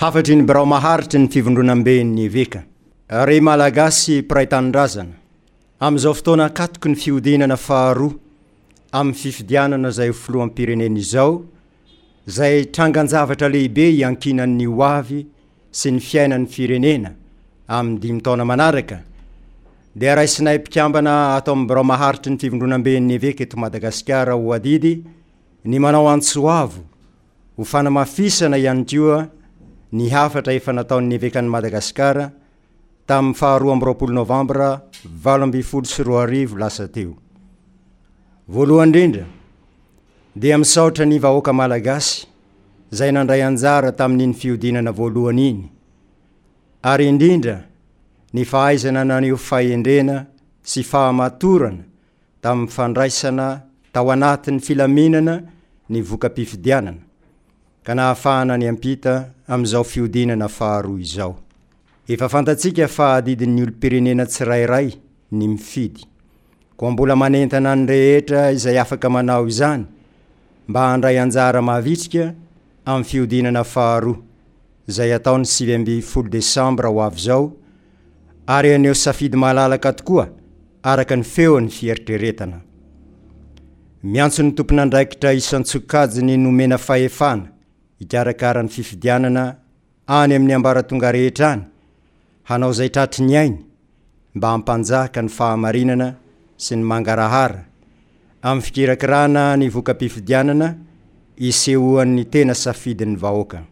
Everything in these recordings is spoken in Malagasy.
hafatry ny birao maharitry ny fivondronam-ben'ny eveka ry malagasy piraitanindrazana am'izao fotoana akatoky ny fiodinana faharoa amin'ny fifidianana zay filohampirenena izao zay trangan-javatra lehibe iankinan'ny hoavy sy ny fiainan'ny firenena amin'ny 5 taona manaraka dia raisinay mpikambana atao amin'ny birao maharitry ny fivondronam-ben'ny eveka eto Madagasikara ho adidy ny manao antsoavo ho fanamafisana ihany koa ny hafatra efa nataon'ny evekan'ny Madagasikara tamin'ny 2 Novambra 2024 lasa teo. Voalohany indrindra dia misaotra ny vahoaka malagasy zay nandray anjara tamin'iny fiodinana voalohany iny, ary indrindra ny fahaizana naneho fahendrena sy fahamatorana tamin'ny fandraisana tao anatin'ny filaminana ny voka-pifidianana ka nahafahana ny ampita amin'izao fiodinana faharoa izao. Efa fantatsika fa didin'ny olo-pirenena tsirairay ny mifidy, koa mbola manentana ny rehetra izay afaka manao izany mba handray anjara mahavitrika amin'ny fiodinana faharoa izay ataon'ny 7 Desambra ho avy zao, ary aneo safidy malalaka tokoa araka ny feon'ny fieritreretana. Miantso ny tompon'andraikitra isan-tsokajiny nomena fahefana ikarakara ny fifidianana any amin'ny ambaratonga rehetra any, hanao zay tratry ny ainy mba hampanjaka ny fahamarinana sy ny mangarahara amin'ny fikirakirana ny voka-pifidianana isehoan'ny tena safidin'ny vahoaka.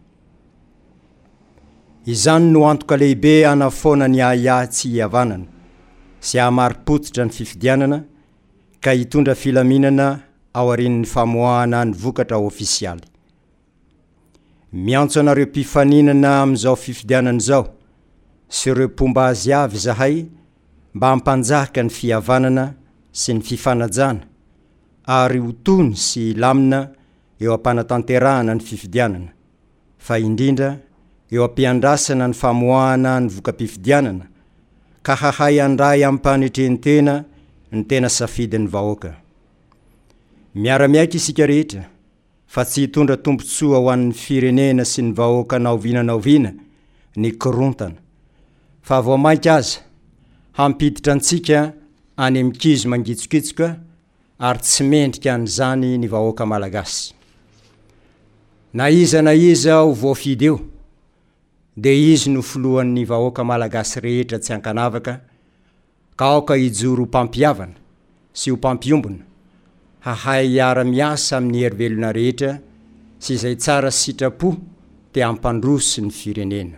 Izany no antoka lehibe anafoana ny aya tsy hiavanana sy hamaripotsitra ny fifidianana ka hitondra filaminana ao arin'ny famoahana ny vokatra ofisialy. Miantso anareo mpifaninana amin'izao fifidianana izao sy ireo mpomba azy avy zahay mba hampanjaka ny fihavanana sy ny fifanajana ary hotony sy lamina eo ampanatanterahana ny fifidianana, fa indrindra eo ampiandrasana ny famoahana ny voka-pifidianana ka hahay andray ampanetren-tena ny tena safidin'ny vahoaka. Miara-miaika isika rehetra fa tsy hitondra tombontsoa ho an'ny firenena sy ny vahoaka naovinanaovina ny korontana, fa voamaika aza hampiditra antsika any amikizo mangitsokitsoka ary tsy mendrika an'izany ny vahoaka malagasy. Na iza ho voafidy eo dia izy no filohan'ny vahoaka malagasy rehetra tsy ankanavaka ka aoka hijoro mpampiavana sy ho mpampiombona, hahay hiara-miasa amin'ny herivelona rehetra sy izay tsara sitrapo te hampandroso ny firenena.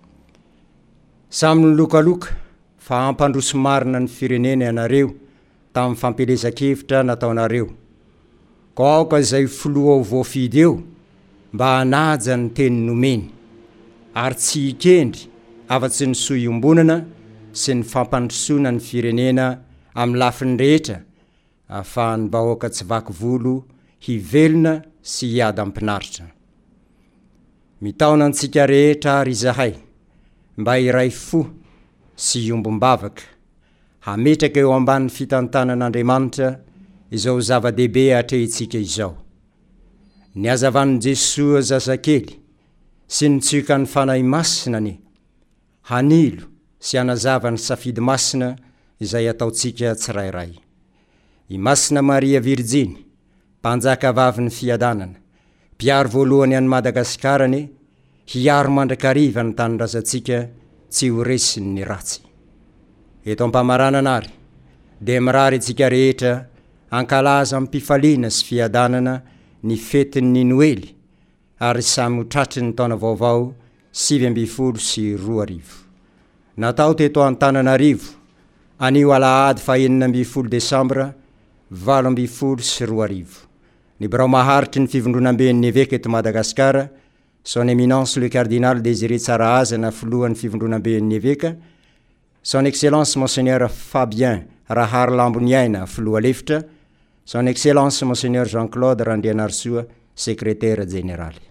Samy nilokaloka fa hampandroso marina ny firenena ianareo tamin'ny fampelezan-kevitra nataonareo, ka aoka izay filoha ho voafidy eo mba hanaja ny teny nomeny ary tsy hikendry afa-tsy ny sohiombonana sy ny fampandrosoana ny firenena amin'ny lafiny rehetra ahafahan'ny vahoaka tsy vaky volo hivelona sy hiady ampinaritra. Mitaona antsika rehetra ary izahay mba hiray fo sy hiombom-bavaka hametraka eo ambanin'ny fitantanan'Andriamanitra izao zava-dehibe atrehitsika izao. Ny hazavan'i Jesosy zazakely sy ny tsioka ny fanahy masinany hanilo sy hanazava ny safidy masina izay ataontsika tsirairay. I Masina Maria Virjiny, mpanjaka vavy ny fiadanana, mpiaro voalohany an'i Madagasikara hiaro mandrakariva ny tanindrazantsika tsy ho resiny ny ratsy. Eto ampamaranana ary dia mirary antsika rehetra ankalaza amin'ny mpifaliana sy fiadanana ny fetin'ny Noely ary samy ho tratry ny taona vaovao 2022. Natao teto Antananarivo anio alahady 9 Desambra 2022. Ny birao maharitry ny fivondronam-ben'ny eveka eto Madagasikara, son éminence le cardinal Désiré Tsaraazana filohan'ny fivondronam-ben'ny eveka, son excellence monseigneur Fabien Rahary Lamboniaina filoha lefitra, son excellence monseigneur Jean-Claude Randrianarsoa secrétaire général.